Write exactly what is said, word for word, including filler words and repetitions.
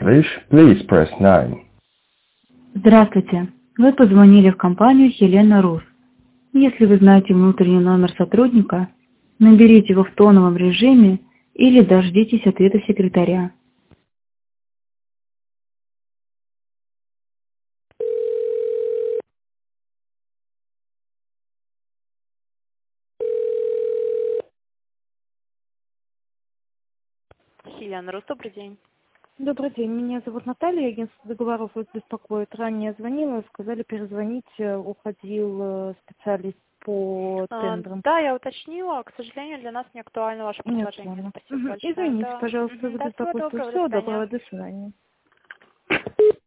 English, please press nine. Здравствуйте. Вы позвонили в компанию Helena Rus. Если вы знаете внутренний номер сотрудника, наберите его в тоновом режиме или дождитесь ответа секретаря. Helena Rus, добрый день. Добрый день, меня зовут Наталья, агентство договоров вас беспокоит. Ранее звонила, сказали перезвонить, уходил специалист по тендерам. А, да, я уточнила, к сожалению, для нас не актуально ваше предложение. Нет, Спасибо угу. большое. Извините, да. пожалуйста, Угу. за Да, всего беспокойство. доброго, Всего до свидания. доброго, до свидания.